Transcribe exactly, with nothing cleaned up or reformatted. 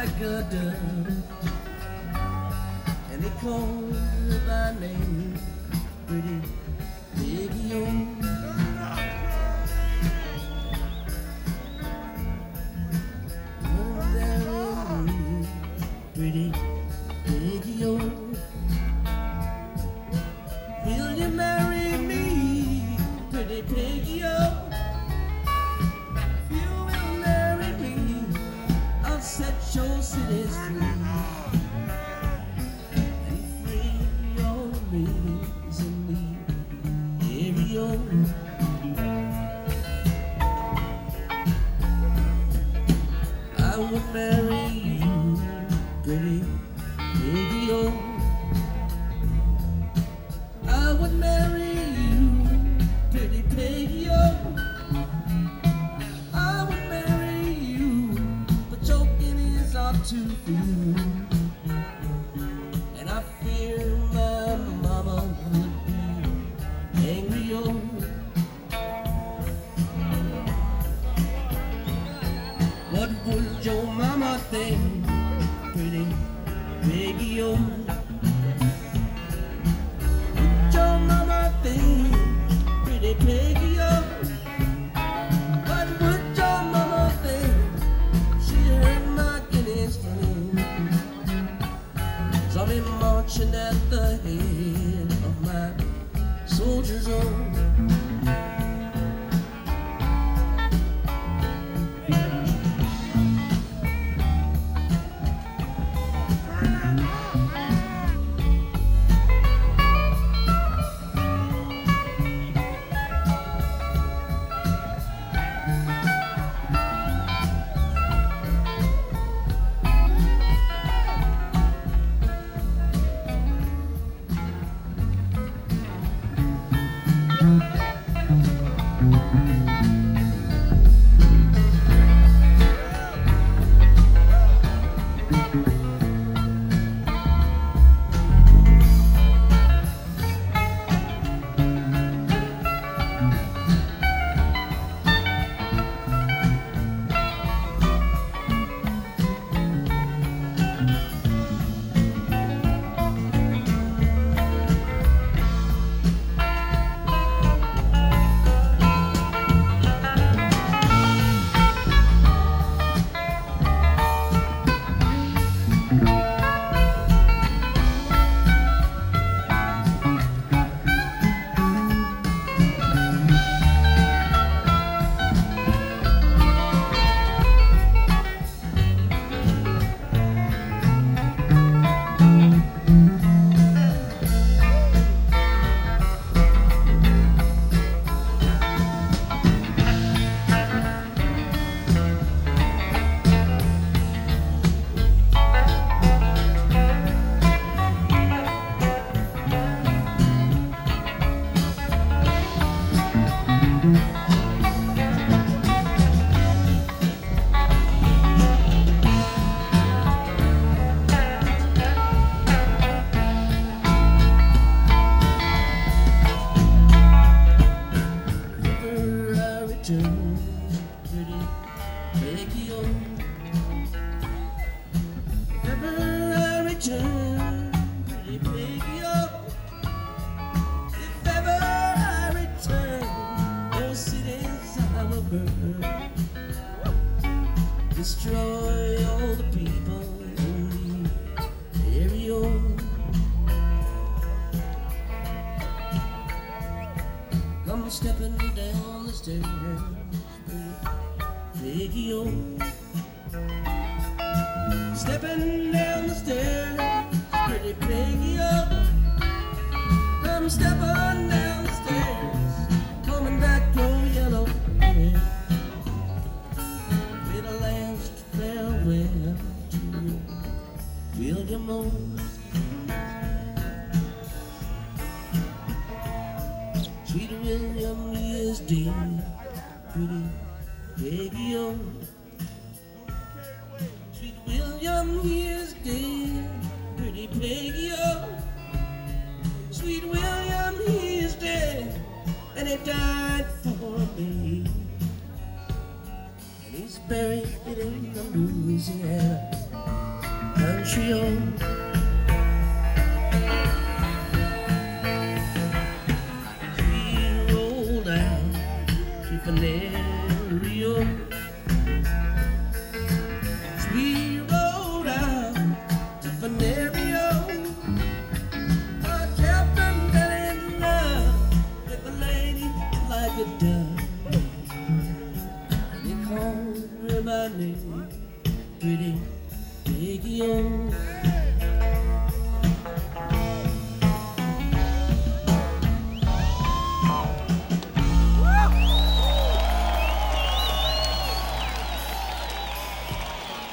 like a dove, and they call her by name, pretty Peggy O. Pretty Peggy O, will you marry me, pretty Peggy O? If you will marry me, I'll set your cities free, and free your babies in the area. I would marry you, pretty Peggy O. I would marry you, pretty Peggy O. I would marry you, but your guineas are too few, and I fear my mama would be angry. Oh, what would your mama think, pretty Peggy O? Would your mama think, pretty Peggy O? What would your mama think? She heard my guineas fling. Saw me marching at the head of my soldiers on. Destroy all the people in the area. Come stepping down the stairs, Peggy O. Stepping down the stairs, pretty Peggy O. Come stepping down the stairs, coming back your yellow hair. Bid a last farewell to William O. Sweet William, he is dead, pretty Peggy O. Sweet William, he is dead, pretty Peggy O. Sweet William, he is dead, and he died for me. And he's buried in Louisiana. trio. We rolled down to Venerio. We rolled out to Venerio. Our captain fell in love with a lady like a dove. They called her by name, Pretty Peggy-O.